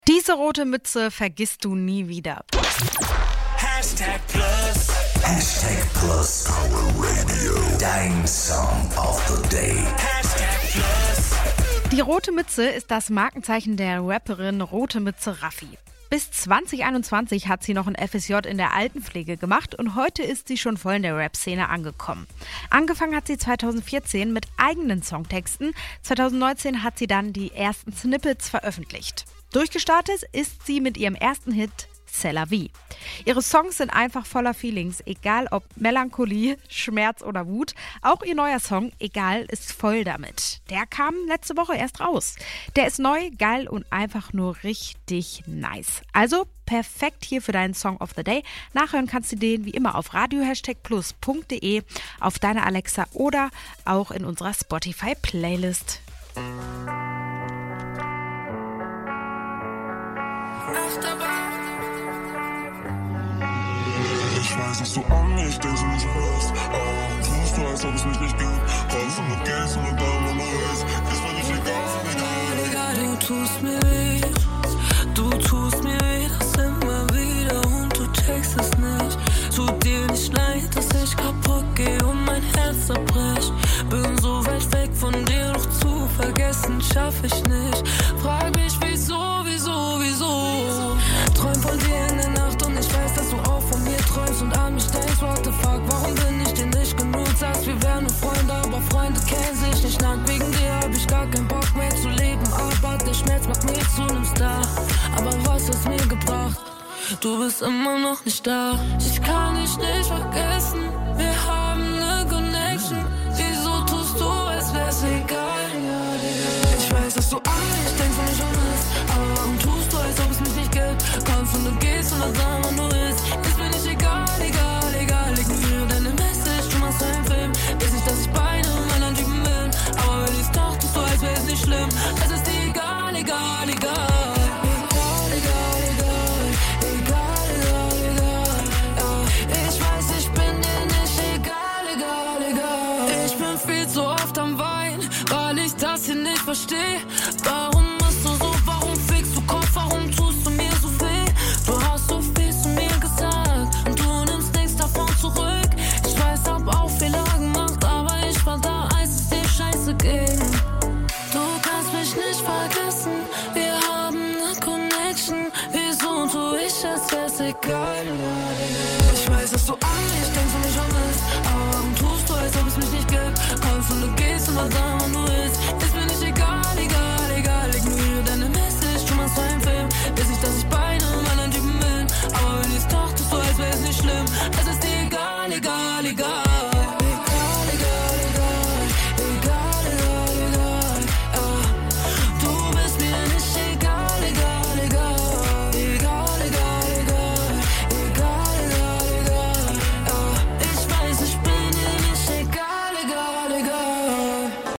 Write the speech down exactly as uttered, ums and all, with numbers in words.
Diese rote Mütze vergisst du nie wieder. Hashtag Plus. Hashtag Plus. Power Radio. Dein Song of the Day. Hashtag Plus. Die rote Mütze ist das Markenzeichen der Rapperin Rote Mütze Raffi. Bis zwanzig einundzwanzig hat sie noch ein F S J in der Altenpflege gemacht und heute ist sie schon voll in der Rap-Szene angekommen. Angefangen hat sie zweitausendvierzehn mit eigenen Songtexten. zweitausendneunzehn hat sie dann die ersten Snippets veröffentlicht. Durchgestartet ist sie mit ihrem ersten Hit C'est la vie. Ihre Songs sind einfach voller Feelings, egal ob Melancholie, Schmerz oder Wut. Auch ihr neuer Song Egal ist voll damit. Der kam letzte Woche erst raus. Der ist neu, geil und einfach nur richtig nice. Also perfekt hier für deinen Song of the Day. Nachhören kannst du den wie immer auf radio plus punkt de, auf deiner Alexa oder auch in unserer Spotify-Playlist. Ich weiß, dass du an mich denkst und mich hörst. Aber tust du, als ob es mich nicht gibt. Kommst und du gehst und dann und du ist. Ist mir nicht egal, egal. Du tust mir weh, du tust mir weh, das immer wieder und du checkst es nicht. Tut dir nicht leid, dass ich kaputt gehe und mein Herz zerbricht. Bin so weit weg von dir, doch zu vergessen schaff ich nicht. Frag mich wieso, wieso, wieso. Träum von dir in der Nacht und ich weiß, dass du auch von mir träumst und an mich denkst. What the fuck, warum bin ich dir nicht genug? Sagst, wir wären nur Freunde, aber Freunde kennen sich nicht lang. Wegen dir hab ich gar keinen Bock mehr zu leben, aber der Schmerz macht mich zu nem Star. Aber was hat's mir gebracht? Du bist immer noch nicht da. Ich kann dich nicht vergessen, wir haben ne Connection. Wieso tust du, als wär's egal? Ich weiß, dass du an mich denkst und mich vermisst, aber warum tust du, als ob es mich nicht gibt? Kommst und du gehst und dann sag, wann du willst. Ist mir nicht egal, egal, egal. Ignoriere deine Message, du machst einen Film. Weiß nicht, dass ich bei einem anderen Typen bin, aber wenn ich's doch, tust du, als wär's nicht schlimm. Es ist dir egal, egal, egal. Nicht versteh, warum bist du so, warum fickst du Kopf, warum tust du mir so weh? Du hast so viel zu mir gesagt und du nimmst nichts davon zurück. Ich weiß, hab auch Fehler gemacht, aber ich war da, als es dir scheiße ging. Du kannst mich nicht vergessen, wir haben ne Connection. Wieso tu ich, als wär's egal? Ich weiß, dass du an mich denkst und mich vermisst, aber warum tust du, als ob es mich nicht gibt? Kommst und du gehst und dann da, wann du willst. Ist mir nicht egal, egal, egal. Ignoriere deine Message, du machst einen Film. Weiß nicht, dass ich bei einem anderen Typen bin, aber wenn ich's doch, tust du, als wär's nicht schlimm. Es ist dir egal, egal, egal.